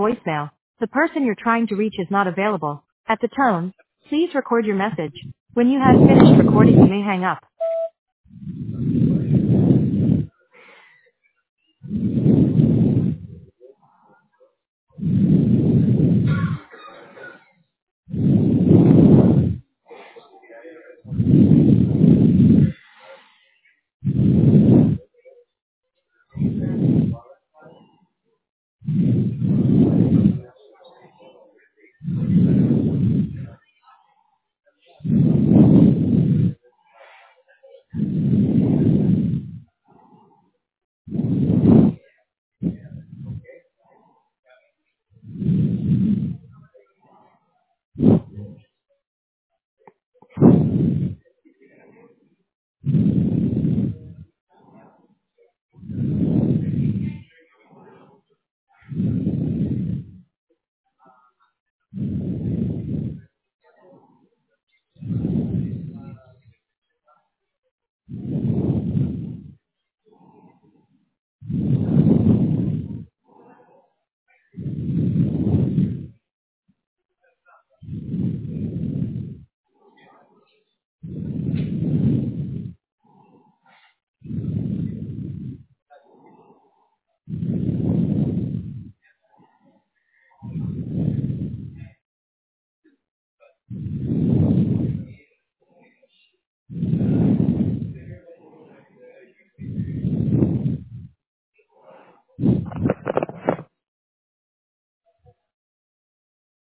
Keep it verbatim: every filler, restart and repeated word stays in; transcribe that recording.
voicemail. The person you're trying to reach is not available. At the tone, please record your message. When you have finished recording, you may hang up.